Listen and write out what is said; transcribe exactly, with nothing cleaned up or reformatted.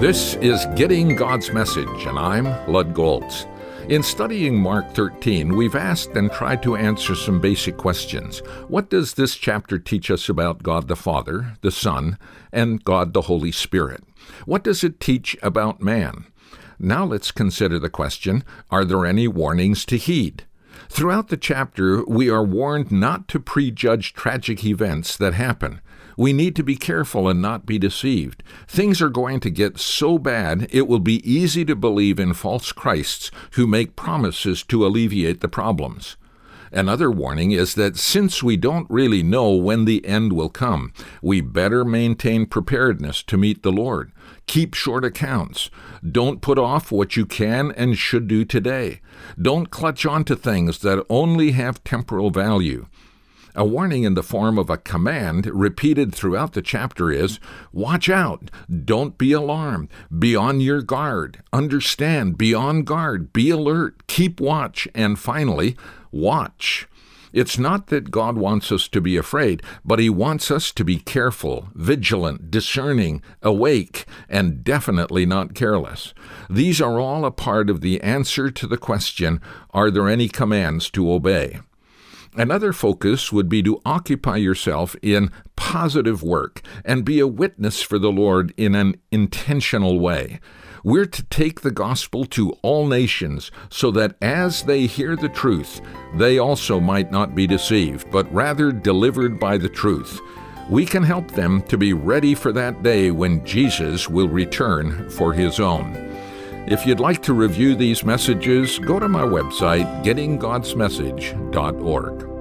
This is Getting God's Message, and I'm Lud Goltz. In studying Mark thirteen, we've asked and tried to answer some basic questions. What does this chapter teach us about God the Father, the Son, and God the Holy Spirit? What does it teach about man? Now let's consider the question, are there any warnings to heed? Throughout the chapter, we are warned not to prejudge tragic events that happen. We need to be careful and not be deceived. Things are going to get so bad, it will be easy to believe in false Christs who make promises to alleviate the problems. Another warning is that since we don't really know when the end will come, we better maintain preparedness to meet the Lord. Keep short accounts. Don't put off what you can and should do today. Don't clutch on to things that only have temporal value. A warning in the form of a command repeated throughout the chapter is, watch out, don't be alarmed, be on your guard, understand, be on guard, be alert, keep watch, and finally, watch. It's not that God wants us to be afraid, but He wants us to be careful, vigilant, discerning, awake, and definitely not careless. These are all a part of the answer to the question, are there any commands to obey? Another focus would be to occupy yourself in positive work and be a witness for the Lord in an intentional way. We're to take the gospel to all nations so that as they hear the truth, they also might not be deceived, but rather delivered by the truth. We can help them to be ready for that day when Jesus will return for His own. If you'd like to review these messages, go to my website, getting gods message dot org.